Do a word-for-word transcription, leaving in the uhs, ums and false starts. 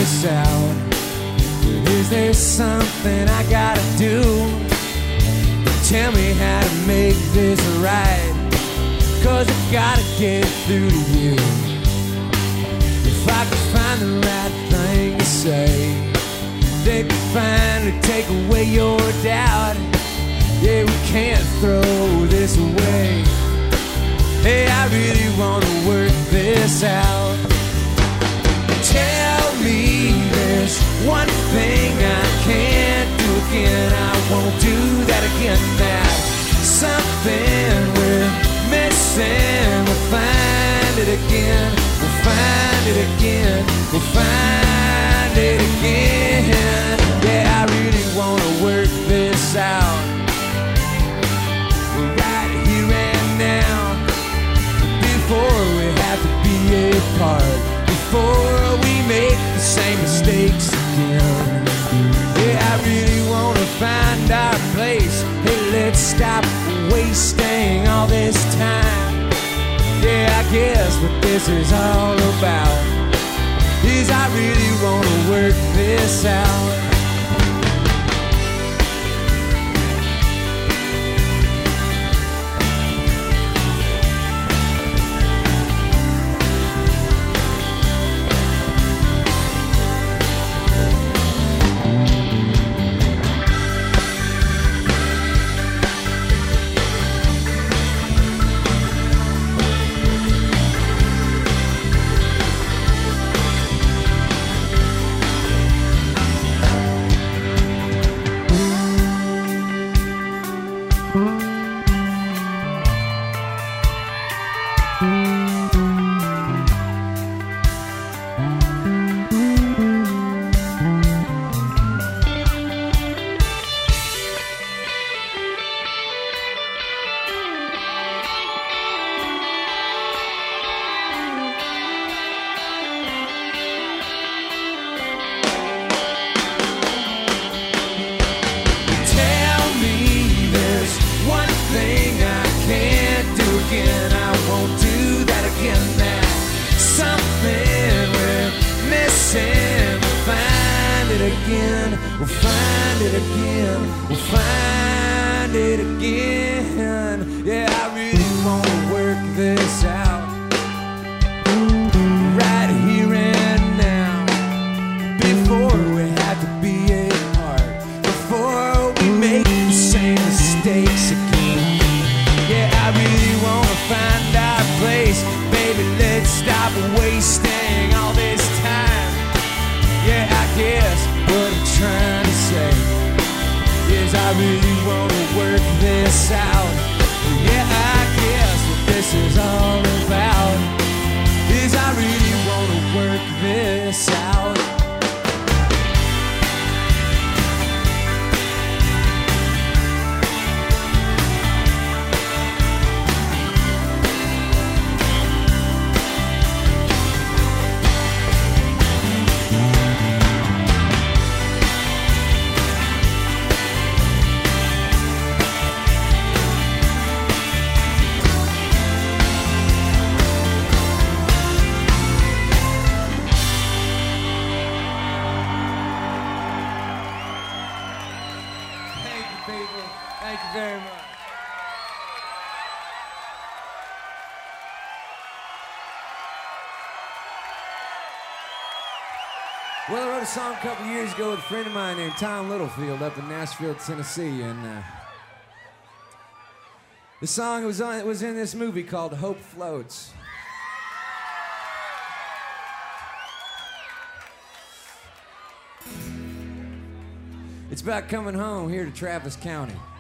this out. Is there something I gotta do? Tell me how to make this right, 'cause I gotta get through to you. If I could find the right thing to say, they could finally take away your doubt. Yeah, we can't throw this away. Hey, I really wanna work this out. Tell me there's one thing I can't do again. I won't do that again. That something we're missing, we'll find it again. We'll find it again. We'll find it again. Yeah, I really wanna work this out, right here and now, before we have to be apart, before we make the same mistakes again. Yeah, I really wanna find our place. Hey, let's stop wasting all this time. Yeah, I guess what this is all about is I really wanna work this out. We'll find it again, we'll find it again. Yeah, I really wanna work this out, right here and now, before we have to be apart, before we make the same mistakes again. Yeah, I really wanna find our place. Baby, let's stop wasting all this time. Yeah, I guess what I'm trying to say is I really wanna work this out. Yeah, I guess what this is all about is I really wanna work this out. Thank you very much. Well, I wrote a song a couple years ago with a friend of mine named Tom Littlefield up in Nashville, Tennessee, and uh, the song was on, it was in this movie called Hope Floats. It's about coming home here to Travis County.